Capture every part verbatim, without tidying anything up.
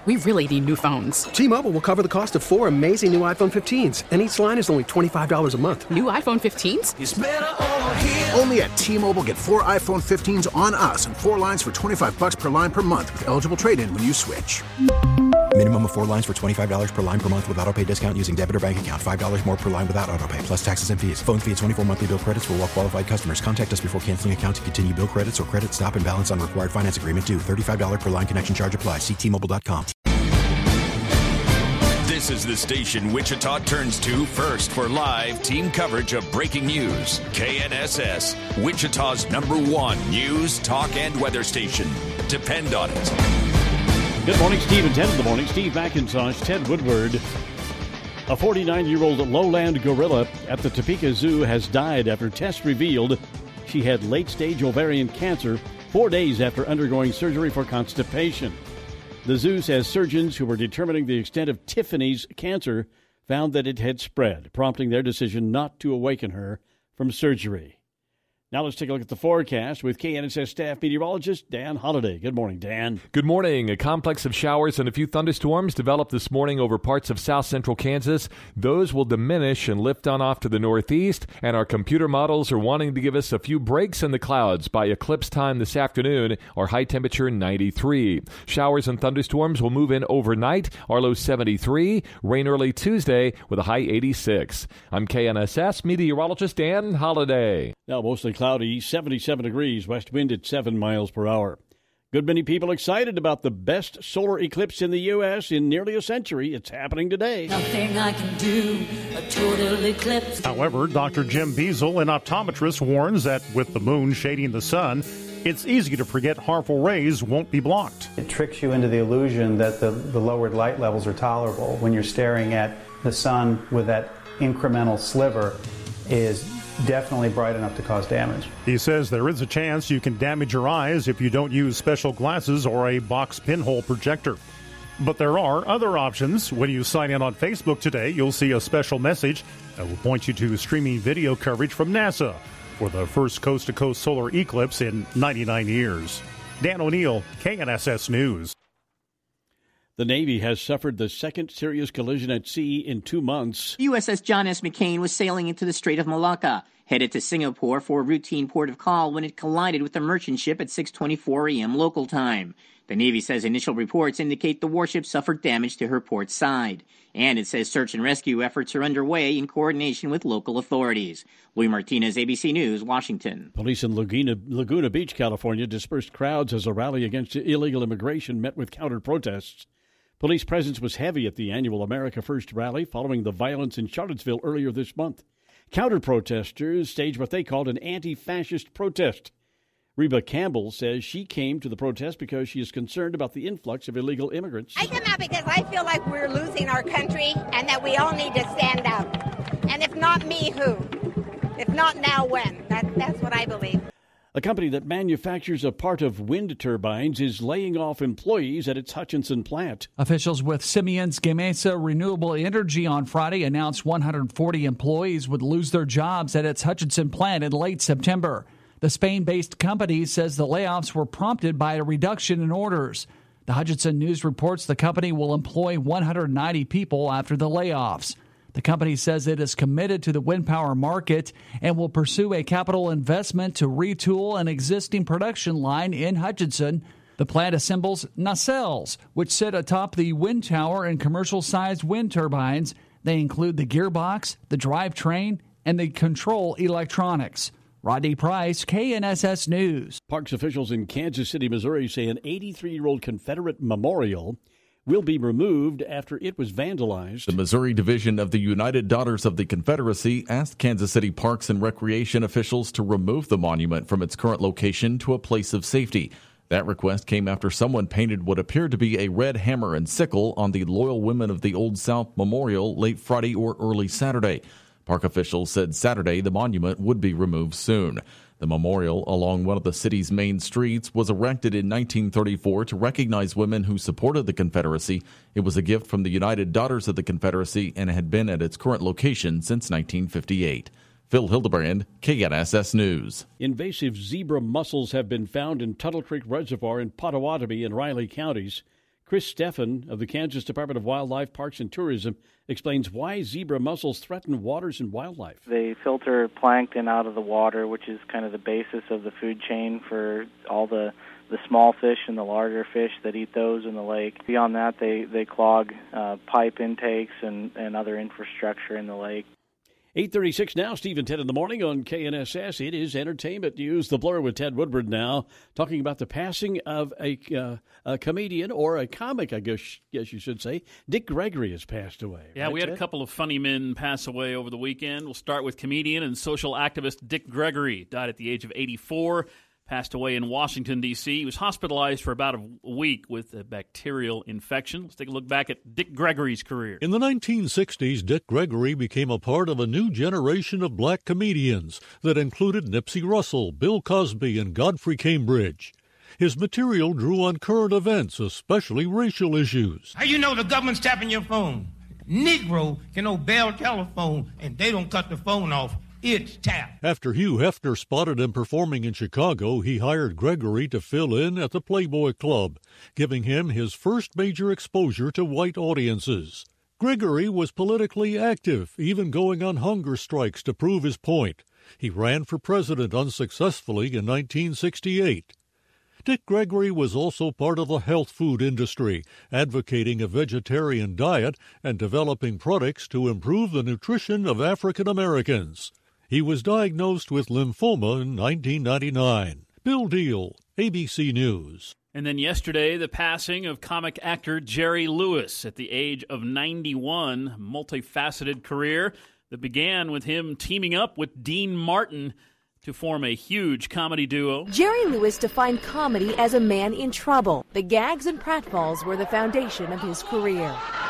We really need new phones. T-Mobile will cover the cost of four amazing new iPhone fifteens, and each line is only twenty-five dollars a month. New iPhone fifteens? It's better over here. Only at T-Mobile, get four iPhone fifteens on us and four lines for twenty-five dollars per line per month with eligible trade-in when you switch. Minimum of four lines for twenty-five dollars per line per month with autopay discount using debit or bank account. five dollars more per line without autopay, plus taxes and fees. Phone fee at twenty-four monthly bill credits for well-qualified customers. Contact us before canceling account to continue bill credits or credit stop and balance on required finance agreement due. thirty-five dollars per line connection charge applies. See T Mobile dot com. This is the station Wichita turns to first for live team coverage of breaking news. K N S S, Wichita's number one news, talk, and weather station. Depend on it. Good morning, Steve and Ted in the morning. Steve McIntosh, Ted Woodward. A forty-nine-year-old lowland gorilla at the Topeka Zoo has died after tests revealed she had late-stage ovarian cancer four days after undergoing surgery for constipation. The zoo says surgeons who were determining the extent of Tiffany's cancer found that it had spread, prompting their decision not to awaken her from surgery. Now let's take a look at the forecast with K N S S staff meteorologist Dan Holliday. Good morning, Dan. Good morning. A complex of showers and a few thunderstorms developed this morning over parts of south central Kansas. Those will diminish and lift on off to the northeast, and our computer models are wanting to give us a few breaks in the clouds by eclipse time this afternoon. Our high temperature ninety-three. Showers and thunderstorms will move in overnight. Our low seventy-three. Rain early Tuesday with a high eighty-six. I'm K N S S meteorologist Dan Holliday. Now mostly cloudy, seventy-seven degrees, west wind at seven miles per hour. Good many people excited about the best solar eclipse in the U S in nearly a century. It's happening today. Nothing I can do, a total eclipse. However, Doctor Jim Beazle, an optometrist, warns that with the moon shading the sun, it's easy to forget harmful rays won't be blocked. It tricks you into the illusion that the, the lowered light levels are tolerable when you're staring at the sun with that incremental sliver is definitely bright enough to cause damage. He says there is a chance you can damage your eyes if you don't use special glasses or a box pinhole projector. But there are other options. When you sign in on Facebook today, you'll see a special message that will point you to streaming video coverage from NASA for the first coast-to-coast solar eclipse in ninety-nine years. Dan O'Neill, K N S S News. The Navy has suffered the second serious collision at sea in two months. U S S John S. McCain was sailing into the Strait of Malacca, headed to Singapore for a routine port of call when it collided with a merchant ship at six twenty-four a.m. local time. The Navy says initial reports indicate the warship suffered damage to her port side. And it says search and rescue efforts are underway in coordination with local authorities. Louis Martinez, A B C News, Washington. Police in Laguna, Laguna Beach, California, dispersed crowds as a rally against illegal immigration met with counter-protests. Police presence was heavy at the annual America First rally following the violence in Charlottesville earlier this month. Counter-protesters staged what they called an anti-fascist protest. Reba Campbell says she came to the protest because she is concerned about the influx of illegal immigrants. I come out because I feel like we're losing our country and that we all need to stand up. And if not me, who? If not now, when? That, that's what I believe. A company that manufactures a part of wind turbines is laying off employees at its Hutchinson plant. Officials with Siemens Gamesa Renewable Energy on Friday announced one hundred forty employees would lose their jobs at its Hutchinson plant in late September. The Spain-based company says the layoffs were prompted by a reduction in orders. The Hutchinson News reports the company will employ one hundred ninety people after the layoffs. The company says it is committed to the wind power market and will pursue a capital investment to retool an existing production line in Hutchinson. The plant assembles nacelles, which sit atop the wind tower and commercial-sized wind turbines. They include the gearbox, the drivetrain, and the control electronics. Rodney Price, K N S S News. Parks officials in Kansas City, Missouri say an eighty-three-year-old Confederate memorial will be removed after it was vandalized. The Missouri Division of the United Daughters of the Confederacy asked Kansas City Parks and Recreation officials to remove the monument from its current location to a place of safety. That request came after someone painted what appeared to be a red hammer and sickle on the Loyal Women of the Old South Memorial late Friday or early Saturday. Park officials said Saturday the monument would be removed soon. The memorial, along one of the city's main streets, was erected in nineteen thirty-four to recognize women who supported the Confederacy. It was a gift from the United Daughters of the Confederacy and had been at its current location since nineteen fifty-eight. Phil Hildebrand, K N S S News. Invasive zebra mussels have been found in Tuttle Creek Reservoir in Pottawatomie and Riley counties. Chris Steffen of the Kansas Department of Wildlife, Parks, and Tourism explains why zebra mussels threaten waters and wildlife. They filter plankton out of the water, which is kind of the basis of the food chain for all the, the small fish and the larger fish that eat those in the lake. Beyond that, they, they clog uh, pipe intakes and, and other infrastructure in the lake. eight thirty-six now, Steve and Ted in the morning on K N S S. It is entertainment news. The Blur with Ted Woodward now, talking about the passing of a, uh, a comedian or a comic, I guess, guess you should say. Dick Gregory has passed away. Yeah, right, we had Ted? a couple of funny men pass away over the weekend. We'll start with comedian and social activist Dick Gregory. Died at the age of eighty-four. Passed away in Washington, D C He was hospitalized for about a week with a bacterial infection. Let's take a look back at Dick Gregory's career. In the nineteen sixties, Dick Gregory became a part of a new generation of black comedians that included Nipsey Russell, Bill Cosby, and Godfrey Cambridge. His material drew on current events, especially racial issues. How you know the government's tapping your phone? Negro can obey a telephone, and they don't cut the phone off. It's tapped. After Hugh Hefner spotted him performing in Chicago, he hired Gregory to fill in at the Playboy Club, giving him his first major exposure to white audiences. Gregory was politically active, even going on hunger strikes to prove his point. He ran for president unsuccessfully in nineteen sixty-eight. Dick Gregory was also part of the health food industry, advocating a vegetarian diet and developing products to improve the nutrition of African Americans. He was diagnosed with lymphoma in nineteen ninety-nine. Bill Deal, A B C News. And then yesterday, the passing of comic actor Jerry Lewis at the age of ninety-one. Multifaceted career that began with him teaming up with Dean Martin to form a huge comedy duo. Jerry Lewis defined comedy as a man in trouble. The gags and pratfalls were the foundation of his career.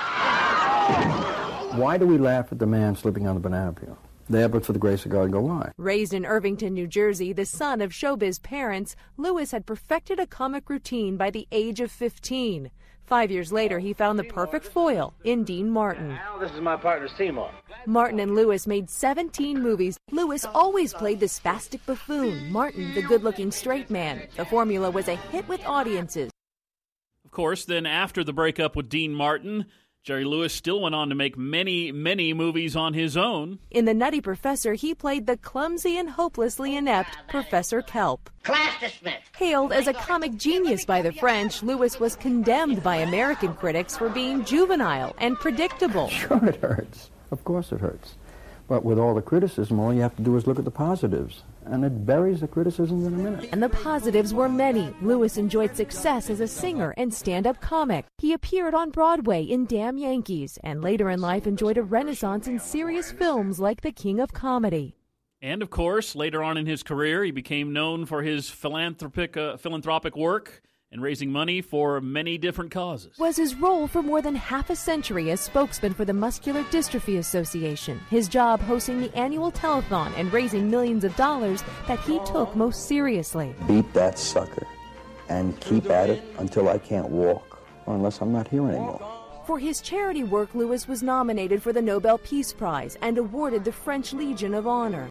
Why do we laugh at the man slipping on the banana peel? There, but for the grace of God, go why. Raised in Irvington, New Jersey, the son of showbiz parents, Lewis had perfected a comic routine by the age of fifteen. Five years later, he found the perfect foil in Dean Martin. Al, this is my partner, Seymour. Martin and Lewis made seventeen movies. Lewis always played the spastic buffoon, Martin the good-looking straight man. The formula was a hit with audiences. Of course, then after the breakup with Dean Martin, Jerry Lewis still went on to make many, many movies on his own. In The Nutty Professor, he played the clumsy and hopelessly inept Professor Kelp. Class dismissed. Hailed as a comic genius by the French, Lewis was condemned by American critics for being juvenile and predictable. Sure, it hurts. Of course it hurts. But with all the criticism, all you have to do is look at the positives. And it buries the criticisms in a minute. And the positives were many. Lewis enjoyed success as a singer and stand-up comic. He appeared on Broadway in Damn Yankees, and later in life enjoyed a renaissance in serious films like The King of Comedy. And, of course, later on in his career, he became known for his philanthropic, uh, philanthropic work and raising money for many different causes. Was his role for more than half a century as spokesman for the Muscular Dystrophy Association, his job hosting the annual telethon and raising millions of dollars that he took most seriously. Beat that sucker and keep at it until I can't walk, or unless I'm not here anymore. For his charity work, Lewis was nominated for the Nobel Peace Prize and awarded the French Legion of Honor.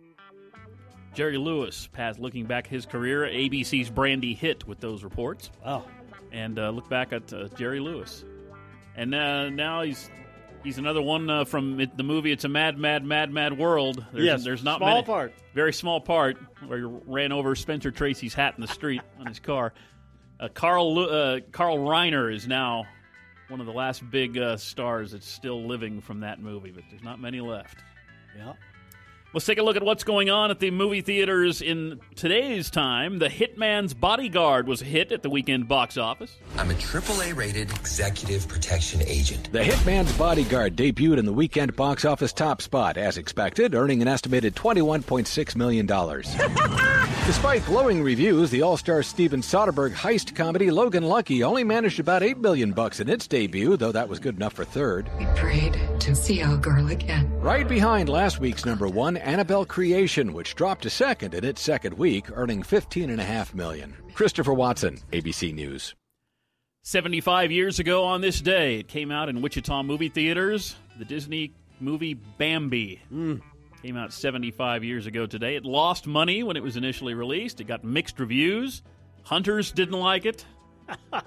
Jerry Lewis passed, looking back at his career, A B C's Brandy hit with those reports. Wow. And uh, look back at uh, Jerry Lewis. And uh, now he's he's another one uh, from it, the movie It's a Mad, Mad, Mad, Mad World. There's, yes, there's not small many, part. Very small part where he ran over Spencer Tracy's hat in the street on his car. Uh, Carl, uh, Carl Reiner is now one of the last big uh, stars that's still living from that movie, but there's not many left. Yeah. Let's take a look at what's going on at the movie theaters in today's time. The Hitman's Bodyguard was a hit at the weekend box office. I'm a triple A rated executive protection agent. The Hitman's Bodyguard debuted in the weekend box office top spot, as expected, earning an estimated twenty-one point six million dollars. Despite glowing reviews, the all-star Steven Soderbergh heist comedy Logan Lucky only managed about eight million bucks in its debut, though that was good enough for third. We prayed to see our girl again. Right behind last week's number one, Annabelle Creation, which dropped to second in its second week, earning fifteen point five million dollars. Christopher Watson, A B C News. seventy-five years ago on this day, it came out in Wichita movie theaters. The Disney movie Bambi. Mm. Came out seventy-five years ago today. It lost money when it was initially released. It got mixed reviews. Hunters didn't like it.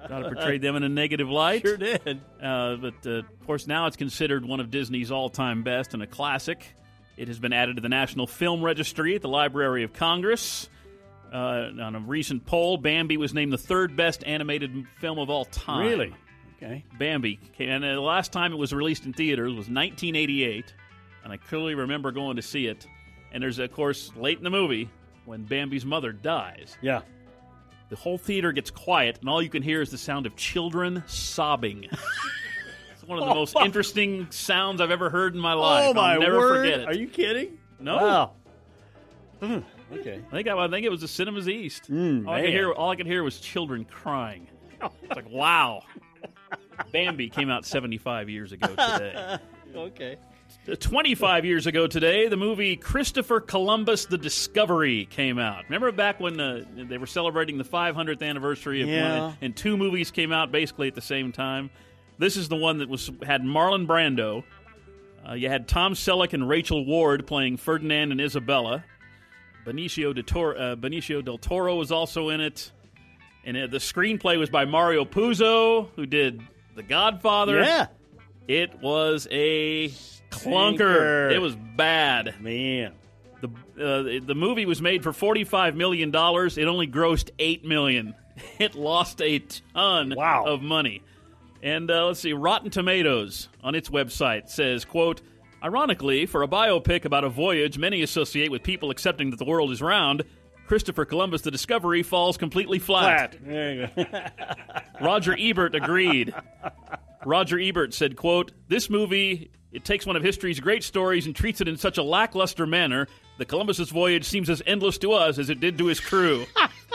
Thought it portrayed them in a negative light. Sure did. Uh, but, uh, of course, now it's considered one of Disney's all-time best and a classic. It has been added to the National Film Registry at the Library of Congress. Uh, on a recent poll, Bambi was named the third best animated film of all time. Really? Okay. Bambi. And the last time it was released in theaters was nineteen eighty-eight, and I clearly remember going to see it. And there's, of course, late in the movie, when Bambi's mother dies. Yeah. The whole theater gets quiet, and all you can hear is the sound of children sobbing. It's one of the most interesting sounds I've ever heard in my life. Oh, my I'll never word. forget it. Are you kidding? No. Wow. Mm, okay. I think I, I think it was the Cinemas East. Mm, all, I man. could hear, all I could hear was children crying. It's like, wow. Bambi came out seventy-five years ago today. Okay. twenty-five years ago today, the movie Christopher Columbus: The Discovery came out. Remember back when uh, they were celebrating the five hundredth anniversary of Yeah. one, and two movies came out basically at the same time? This is the one that was had Marlon Brando. Uh, you had Tom Selleck and Rachel Ward playing Ferdinand and Isabella. Benicio, de Toro, uh, Benicio del Toro was also in it. And uh, the screenplay was by Mario Puzo, who did The Godfather. Yeah. It was a clunker. Stinker. It was bad. Man. The uh, the movie was made for forty-five million dollars. It only grossed eight million dollars. It lost a ton wow. of money. And uh, let's see, Rotten Tomatoes on its website says, quote, ironically, for a biopic about a voyage many associate with people accepting that the world is round, Christopher Columbus: The Discovery falls completely flat. Flat. There you go. Roger Ebert agreed. Roger Ebert said, quote, this movie, it takes one of history's great stories and treats it in such a lackluster manner that Columbus's voyage seems as endless to us as it did to his crew.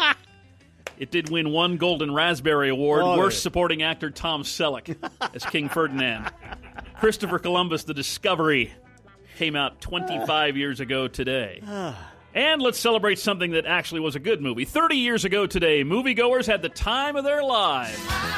It did win one Golden Raspberry Award, Oh, Worst yeah. Supporting Actor Tom Selleck as King Ferdinand. Christopher Columbus: The Discovery came out twenty-five years ago today. And let's celebrate something that actually was a good movie. thirty years ago today, moviegoers had the time of their lives.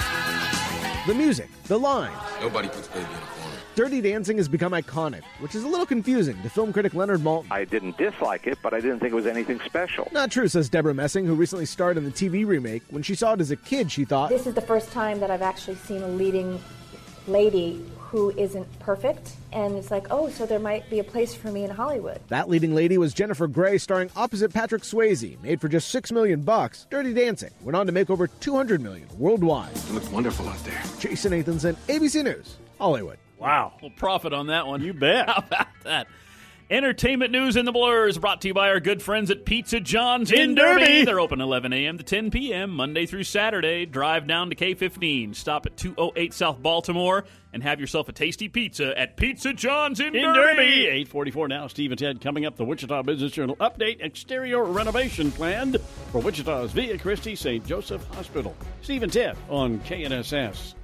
The music, the lines. Nobody puts baby in a corner. Dirty Dancing has become iconic, which is a little confusing to film critic Leonard Maltin. I didn't dislike it, but I didn't think it was anything special. Not true, says Deborah Messing, who recently starred in the T V remake. When she saw it as a kid, she thought, This is the first time that I've actually seen a leading lady who isn't perfect, and it's like, oh, so there might be a place for me in Hollywood. that leading lady was Jennifer Grey, starring opposite Patrick Swayze. Made for just six million bucks, Dirty Dancing went on to make over two hundred million worldwide. It looks wonderful out there. Jason Nathanson, A B C News, Hollywood. Wow. We'll profit on that one. You bet. How about that? Entertainment news in the blurs brought to you by our good friends at Pizza John's in, In Derby. Derby. They're open eleven a.m. to ten p.m. Monday through Saturday. Drive down to K fifteen. Stop at two oh eight South Baltimore and have yourself a tasty pizza at Pizza John's in, In Derby. Derby, eight forty-four now. Steve and Ted coming up. The Wichita Business Journal update. Exterior renovation planned for Wichita's Via Christi Saint Joseph Hospital. Steve and Ted on K N S S.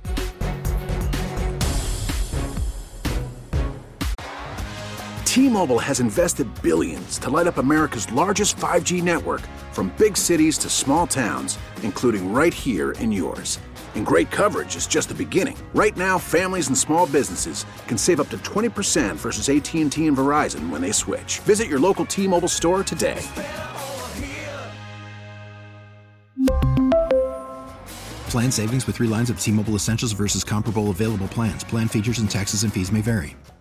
T-Mobile has invested billions to light up America's largest five G network, from big cities to small towns, including right here in yours. And great coverage is just the beginning. Right now, families and small businesses can save up to twenty percent versus A T and T and Verizon when they switch. Visit your local T-Mobile store today. Plan savings with three lines of T-Mobile Essentials versus comparable available plans. Plan features and taxes and fees may vary.